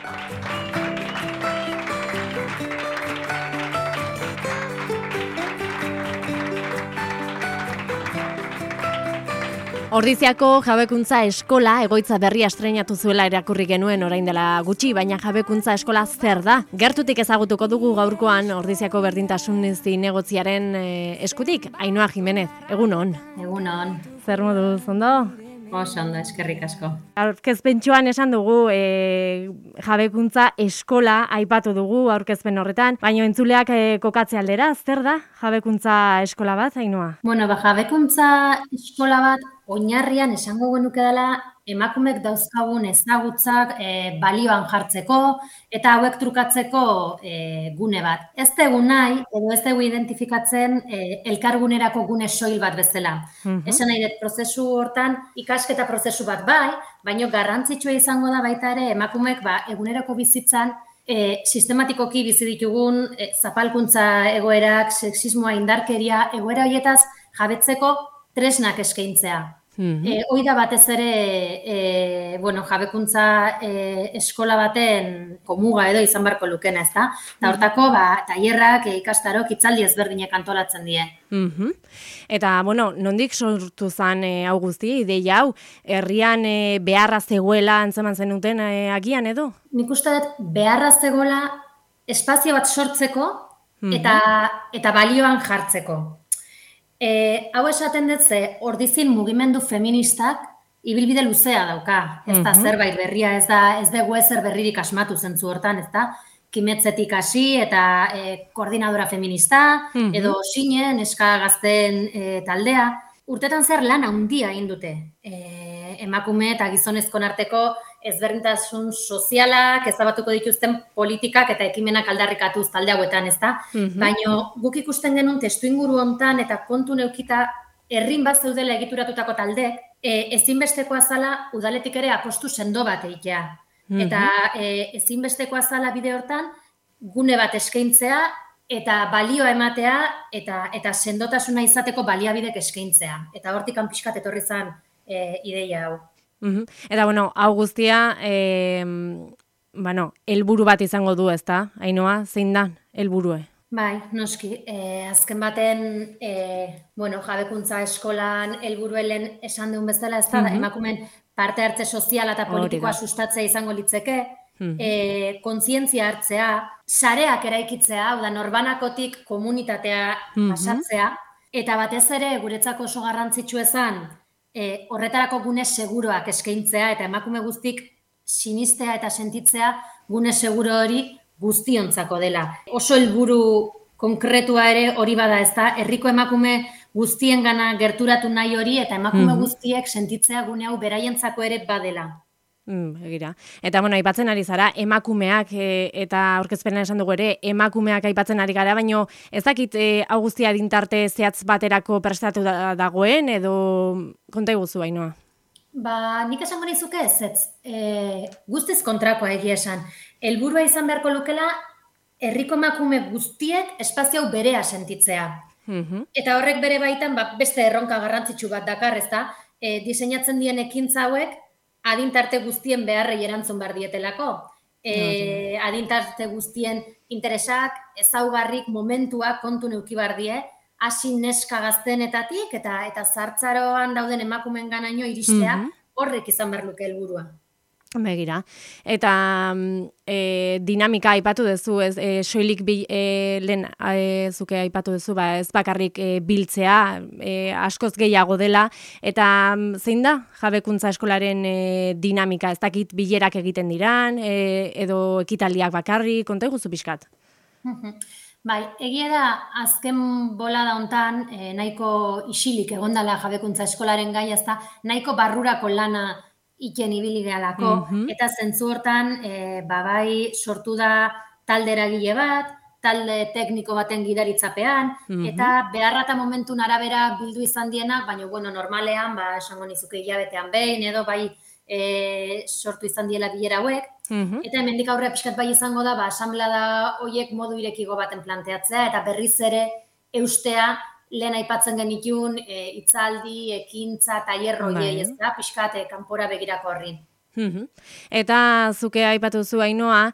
Ordiziako Jabekuntza Eskola egoitza berria estreinatu zuela irakurri genuen orain dela gutxi, baina Jabekuntza Eskola zer da? Gertutik ezagutuko dugu gaurkoan Ordiziako berdintasun zinegotziaren eskutik. Ainhoa Jimenez, egun on. Egun on. Zer moduz, ondo? Oso ondo, eskerrik asko. Aurkezpentxoan esan dugu Jabekuntza Eskola aipatu dugu aurkezpen horretan, baina entzuleak kokatze aldera, zer da Jabekuntza Eskola bat, Ainhoa? Bueno, Jabekuntza Eskola bat oinarrian esango genuke dela emakumek dauzkagun ezagutzak balioan jartzeko eta hauek trukatzeko gune bat. Ez dugu nahi, edo ez dugu identifikatzen elkargunerako gune soil bat bezala. Esan nahi dut, prozesu hortan ikasketa prozesu bat bai, baina garrantzitsua izango da baita ere emakumek egunerako bizitzan sistematikoki bizi ditugun zapalkuntza egoerak, sexismoa, indarkeria, egoera horietaz jabetzeko tresnak eskaintzea. Hoi da batez ere Jabekuntza eskola baten komuga edo izan beharko lukena, ezta? Eta hortako tailerrak, ikastarok, hitzaldi ezberdinak antolatzen die. Eta, nondik sortu zen hau guzti, ideia hau, herrian beharra zegoela antzeman zenuten agian edo? Nik uste dut beharra zegoela espazio bat sortzeko eta balioan jartzeko. Hau esaten dut ze Ordizin mugimendu feministak ibilbide luzea dauka. Ez da zerbait berria, ez dugu ezer berririk asmatu zentzu hortan, ez da? Kimetzetik hasi eta koordinadora feminista, edo Sine, neska gazteen taldea. Urtetan zer lan handia egin dute. Emakume eta gizonezkon arteko ezberdintasun sozialak, ezabatuko dituzten politikak eta ekimenak aldarrikatuz talde hauetan, ezta? Baina guk ikusten genuen testuinguru hontan eta kontu neukita herrin bat zeudela egituratutako taldek, ezinbestekoa zala udaletik ere apostu sendo bat egitea. Eta ezinbestekoa zala bide hortan gune bat eskaintzea eta balioa ematea eta sendotasuna izateko baliabidek eskaintzea. Eta hortik pixkat etorri zen ideia hau. Eta, hau guztia, helburu bat izango du, ezta? Ainhoa, zein da helburue? Bai, noski. Azken baten, Jabekuntza Eskolan helburuelen esan duen bezala, ez da, emakumen parte hartze soziala eta politikoa sustatzea izango litzeke, kontzientzia hartzea, sareak eraikitzea, hau da, norbanakotik komunitatea pasatzea, eta batez ere, guretzako oso garrantzitsu ezan, horretarako gune seguroak eskaintzea eta emakume guztik sinistea eta sentitzea gune seguro hori guztiontzako dela. Oso helburu konkretua ere hori bada, ezta? Herriko emakume guztiengana gerturatu nahi hori eta emakume guztiek sentitzea gune hau beraientzako ere badela. Egira. Eta, aipatzen ari zara, emakumeak, eta aurkezpenean esan dugu ere, emakumeak aipatzen ari gara, baina ez dakit hau guztia adintarte zehatz baterako prestatu dagoen, edo konta iguzu, Ainhoa? Nik esango nizuke ez. Guztiz kontrakoa egia esan. Helburua izan beharko lukela, herriko emakume guztiek espazio hau berea sentitzea. Eta horrek bere baitan beste erronka garrantzitsu bat dakar, ezta? Diseinatzen dien ekintza hauek, adintarte guztien beharrei erantzun behar dietelako. Adintarte guztien interesak, ezaugarrik, momentuak kontu neuki behar die, hasi neska gaztenetatik eta zartzaroan dauden emakumen ganaino iristea, horrek izan behar luke helburua. Begira. Eta dinamika aipatu duzu, soilik lehen zuke aipatu duzu, ez bakarrik biltzea, askoz gehiago dela, eta zein da Jabekuntza Eskolaren dinamika, ez dakit bilerak egiten diran, edo ekitaldiak bakarrik, konta iguzu pixkat? Bai, egia da azken bolada hontan nahiko isilik egondala Jabekuntza Eskolaren gai, ezta nahiko barrurako lana iken ibili gehalako, eta zentzu hortan, bai sortu da talde eragile bat, talde tekniko baten gidaritzapean, eta beharra eta momentun arabera bildu izan dienak, baina normalean, esango nizuke hilabetean behin, edo bai sortu izan diela bilera hauek, eta hemendik aurrea pixkat bai izango da, asanblada horiek modu irekigo baten planteatzea, eta berriz ere eustea, lehen aipatzen genitun, hitzaldi, ekintza, tailer horiei, ez da, pixkat kanpora begirako horri. Eta zuke aipatu zu Ainhoa,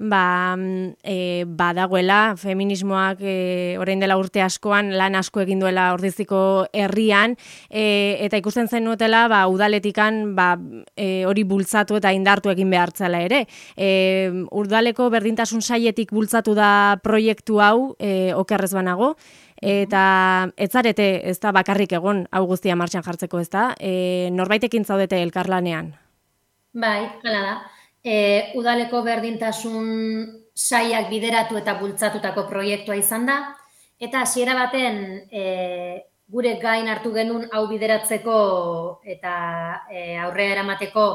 badagoela feminismoak orain dela urte askoan lan asko egin duela Ordiziko herrian, eta ikusten zen nuetela udaletikan hori bultzatu eta indartu egin behartzala ere. Udaleko berdintasun sailetik bultzatu da proiektu hau, okerrez banago, eta ez zarete ez da bakarrik egon hau guztia martxan jartzeko, ez da? Norbaitekin zaudete elkarlanean? Bai, hala da. Udaleko berdintasun saiak bideratu eta bultzatutako proiektua izan da, eta hasiera baten gure gain hartu genuen hau bideratzeko eta aurrera eramateko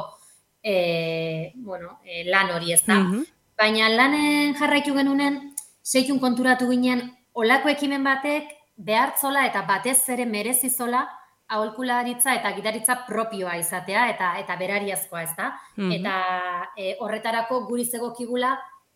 lan hori, ez da. Baina lanen jarraitu genunen, seikun konturatu ginen, olako ekimen batek behartzola eta batez ere merezizola aholkularitza eta gidaritza propioa izatea eta berariazkoa, ez da? Eta horretarako guri zegokigula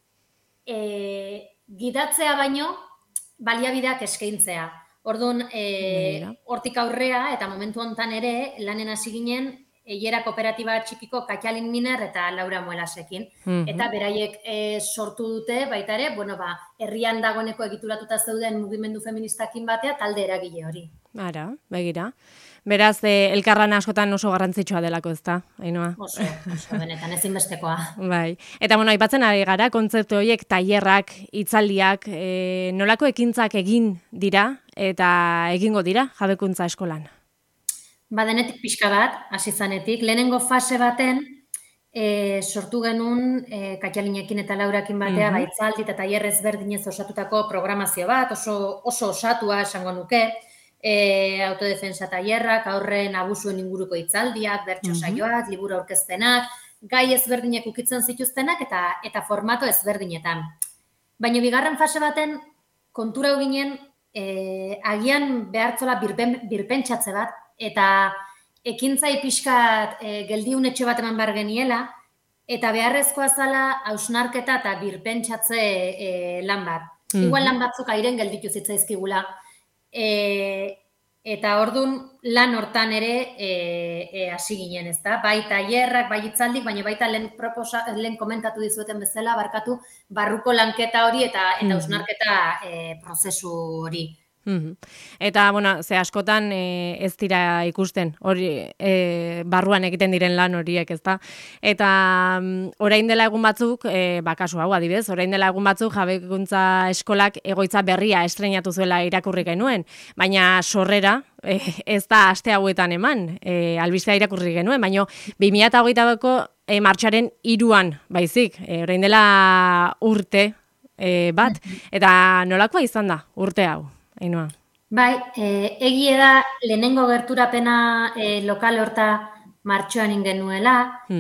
gidatzea baino baliabideak eskaintzea. Orduan, hortik aurrea eta momentu hontan ere lanen hasi ginen Eiera kooperatiba txikiko Katjalin Miner eta Laura Muelasekin. Eta beraiek sortu dute baita ere, herrian dagoeneko egituratuta zeuden mugimendu feministakin batea talde eragile hori. Ara, begira. Beraz, elkarlana askotan oso garrantzitsua delako, ez da, Ainhoa? Oso, benetan, ezinbestekoa. Bai. Eta, aipatzen ari gara, kontzeptu horiek, tailerrak, hitzaldiak, nolako ekintzak egin dira eta egingo dira jabekuntza eskolan? Denetik pixka bat, hasi zanetik. Lehenengo fase baten, sortu genuen Katjalinekin eta Laurakin batea, hitzaldi eta tailer ezberdinez osatutako programazio bat, oso osatua esango nuke, autodefensa tailerrak, aurren abusuen inguruko hitzaldiak, bertso saioak, liburu aurkezpenak, gai ezberdinek ukitzen zituztenak eta formato ezberdinetan. Baina bigarren fase baten kontura ginen agian behartzola birpentsatze bat eta ekintzai pixkat geldiunetxe bat eman behar geniela eta beharrezkoa zala hausnarketa eta birpentsatze lan bat. Igual lan batzuk airen gelditu zitzaizkigula. Eta orduan lan hortan ere hasi ginen, ez da? Bai tailerrak, bai hitzaldik, baina baita lehen komentatu dizueten bezala, barruko lanketa hori eta hausnarketa prozesu hori. Eta, ze askotan ez dira ikusten, hori barruan egiten diren lan horiek, ezta? Eta orain dela egun batzuk, kasu hau adibidez, orain dela egun batzuk jabekuntza eskolak egoitza berria estreinatu zuela irakurri genuen, baina sorrera ez da aste hauetan eman, albistea irakurri genuen, baina 2008ko martxoaren 3an baizik, orain dela urte bat, eta nolakoa izan da urte hau? Ainhoa. Bai, egie da lehenengo gerturapena lokal horta martxoan ingenuela.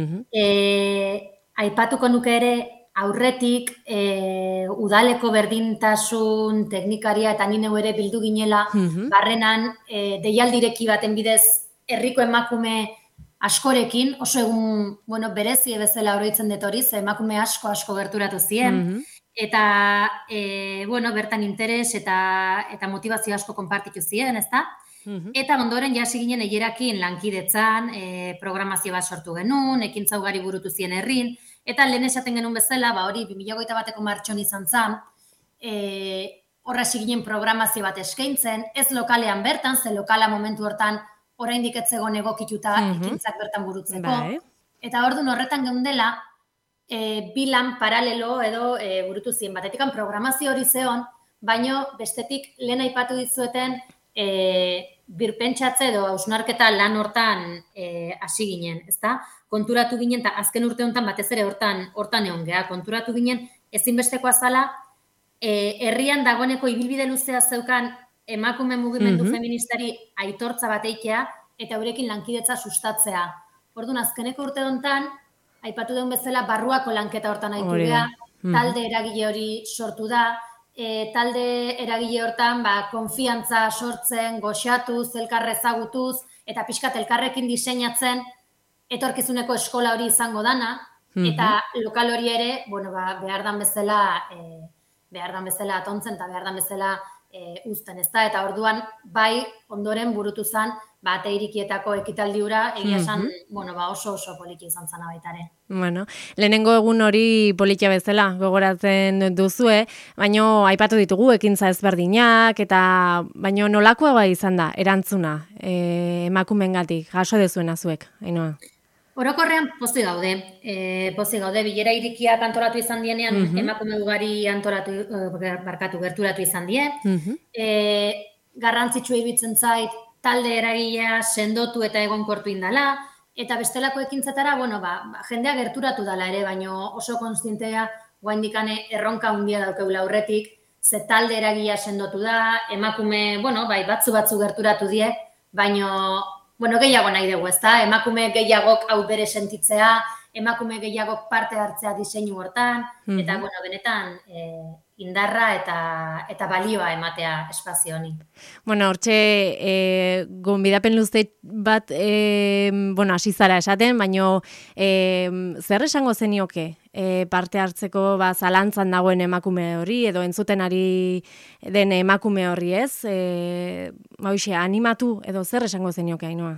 Aipatuko nuke ere aurretik udaleko berdintasun teknikaria eta ni neu ere bildu ginela barrenan deialdireki baten bidez herriko emakume askorekin, oso egun berezi bezala oroitzen dut hori, ze emakume asko gerturatu ziren. Eta, bertan interes eta motivazio asko konpartitu ziren, ezta? Eta ondoren jasi ginen eierakin lankidetzan, programazio bat sortu genuen, ekintza ugari burutu ziren herrin, eta lehen esaten genuen bezala, hori 2008ko martxon izan zen, horra hasi ginen programazio bat eskaintzen, ez lokalean bertan, ze lokala momentu hortan oraindik ez zegoen egokituta ekintzak bertan burutzeko. Eta orduan horretan geundela, bi lan paralelo edo burutu ziren. Batetikan programazio hori zeon, baino bestetik lehen aipatu dizueten birpentsatze edo hausnarketa lan hortan hasi ginen, ezta? Konturatu ginen, eta azken urte honetan batez ere hortan egon geha, konturatu ginen ezinbestekoa zala, herrian dagoeneko ibilbide luzea zeukan emakume mugimendu feministari aitortza bat eitea eta eurekin lankidetza sustatzea. Orduan, azkeneko urte honetan, aipatu den bezala barruako lanketa hortan aitu geha, talde eragile hori sortu da, talde eragile hortan konfiantza sortzen, goxatuz, elkarre ezagutuz, eta pixkat elkarrekin diseinatzen etorkizuneko eskola hori izango dana, eta lokal hori ere, behar dan bezala atontzen, eta behar dan bezala uzten, ez da? Eta orduan, bai, ondoren burutu zen, ate irikietako ekitaldiura, egia esan, oso poliki izan zana baita ere. Bueno, lehenengo egun hori politia bezala gogoratzen duzue, baino aipatu ditugu ekintza ezberdinak, eta baino nolakoa izan da, erantzuna, emakumeengatik, jaso dezuena zuek, Ainhoa? Orokorrean pozik gaude, bilera irikiak antolatu izan dienean, emakume ugari gerturatu izan die. Garrantzitsua iruditzen zait, talde eragilea sendotu eta egonkortu indala, eta bestelako ekintzetara, jendea gerturatu dala ere, baino oso konstientea guaindikane erronka handia daukeula aurretik, ze talde eragilea sendotu da, emakume, batzu gerturatu die, baino gehiago nahi dugu, ezta? Emakume gehiagok hau bere sentitzea, emakume gehiagok parte hartzea diseinu hortan, eta, benetan, indarra eta balioa ematea espazio honi. Hortxe, gonbidapen luze bat, hasi zara esaten, baino zer esango zenioke parte hartzeko zalantzan dagoen emakume hori, edo entzuten ari den emakume horri, ez? Animatu, edo zer esango zenioke, Ainhoa?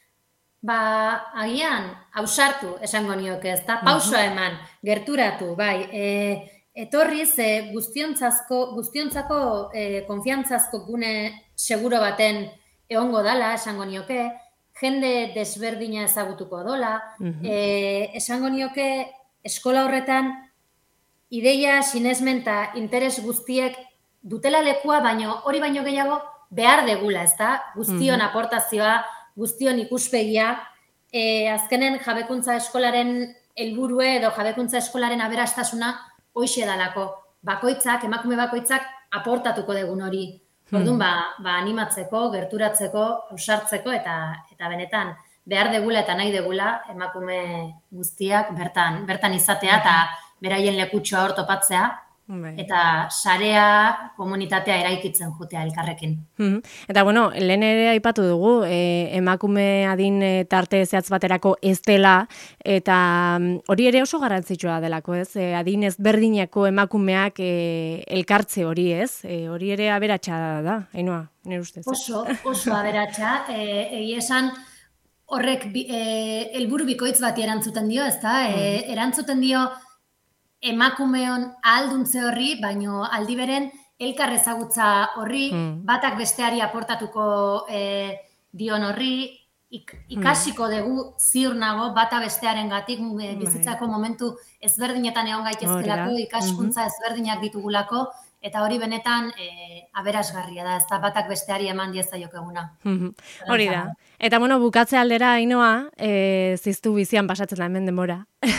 Agian, ausartu esango nioke, ez da? Pausoa eman, gerturatu, bai, etorriz, guztiontzako konfiantzazko gune seguro baten egongo dala, esango nioke, jende desberdina ezagutuko dola, esango nioke eskola horretan ideia, sinesmen eta interes guztiek dutela lekua, hori baino gehiago behar degula, ez da? Guztion aportazioa, guztion ikuspegia, azkenen jabekuntza eskolaren helburue edo jabekuntza eskolaren aberastasuna hoixe dalako, emakume bakoitzak aportatuko degun hori. Orduan, animatzeko, gerturatzeko, ausartzeko eta benetan behar degula eta nahi degula emakume guztiak bertan izatea eta beraien lekutxoa hor topatzea eta sarea, komunitatea eraikitzen jutea elkarrekin. Eta lehen ere aipatu dugu, emakume adin tarte zehatz baterako ez dela, eta hori ere oso garrantzitsua delako, ez? Adin ezberdineko emakumeak elkartze hori, ez? Hori ere aberatsa da, Ainhoa, nire ustez. Oso aberatsa, egia esan horrek helburu bikoitz bati erantzuten dio, ez da? Erantzuten dio emakumeon ahalduntze horri, baino aldi beren elkar ezagutza horri, batak besteari aportatuko dion horri, ikasiko dugu ziur nago bata bestearengatik bizitzako momentu ezberdinetan egon gaitezkelako, ikaskuntza ezberdinak ditugulako, eta hori benetan aberasgarria da, ez da batak besteari eman diezaiokeguna. Hori da. Eta, bukatze aldera, Ainhoa, ziztu bizian pasatzen da hemen denbora.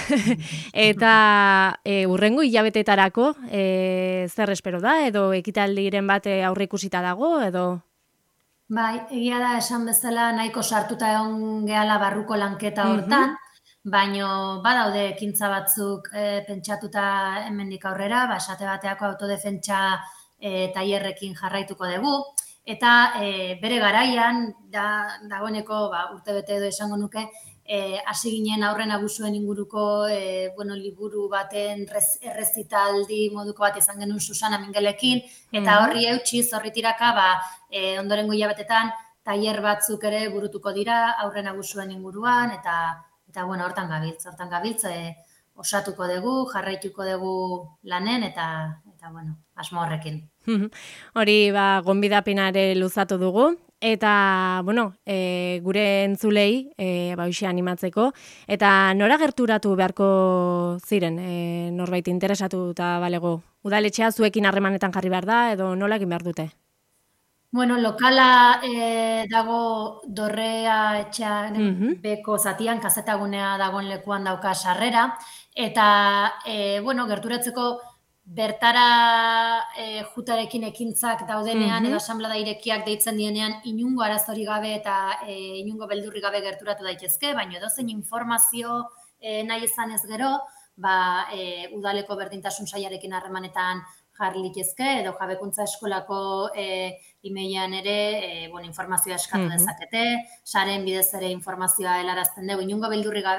Eta hurrengo hilabetetarako zer espero da, edo ekitaldiren bat aurreikusita dago, edo? Bai, egia da esan bezala nahiko sartuta egon gehala barruko lanketa hortan, baino badaude ekintza batzuk pentsatuta hemendik aurrera, esate bateako autodefentsa tailerrekin jarraituko dugu, eta bere garaian, dagoeneko urtebete edo esango nuke, hasi ginen aurren abusuen inguruko liburu baten errezitaldi moduko bat izan genuen Susana Mingelekin, eta horri eutxiz, horri tiraka, ondorengo hilabetetan, tailer batzuk ere burutuko dira aurren abusuen inguruan, eta hortan gabiltz, osatuko dugu, jarraituko dugu lanen, eta asmo horrekin. Hori, gonbidapena luzatu dugu, eta, gure entzulei, hoxe animatzeko, eta nora gerturatu beharko ziren, norbait interesatu eta balego, udaletxea zuekin harremanetan jarri behar da, edo nola egin behar dute? Lokala dago Dorrea etxean beko zatian, kazetagunea dagoen lekuan dauka sarrera, eta, gerturatzeko bertara jutarekin ekintzak daudenean edo asanblada irekiak deitzen dienean inungo arazori gabe eta inungo beldurri gabe gerturatu daitezke, baina edozein informazio nahi izan ez gero, udaleko berdintasun sailarekin harremanetan jarri litezke, edo jabekuntza eskolako e-mailean ere informazioa eskatu dezakete, saren bidez ere informazioa helarazten dugu, inungo beldurri gabe,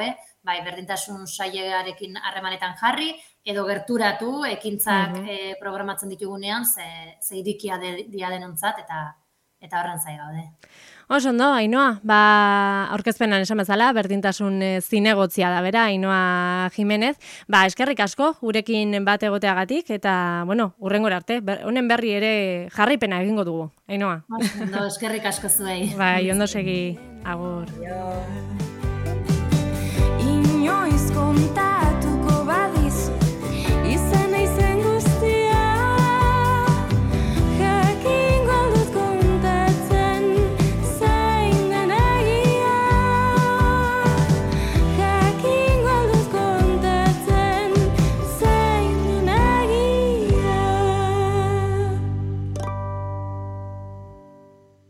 bai, berdintasun sailearekin harremanetan jarri, edo gerturatu, ekintzak programatzen ditugunean, ze irikia dia denontzat, eta horren zai gaude. Oso ondo, Ainhoa, aurkezpenan esan bezala, berdintasun zinegotzia da bera, Ainhoa Jimenez. Eskerrik asko, gurekin bat egoteagatik, eta, hurrengora arte, honen berri ere jarraipena egingo dugu, Ainhoa. Ondo, eskerrik asko zuei. Ondo segi, agur. Aio. Inoiz konta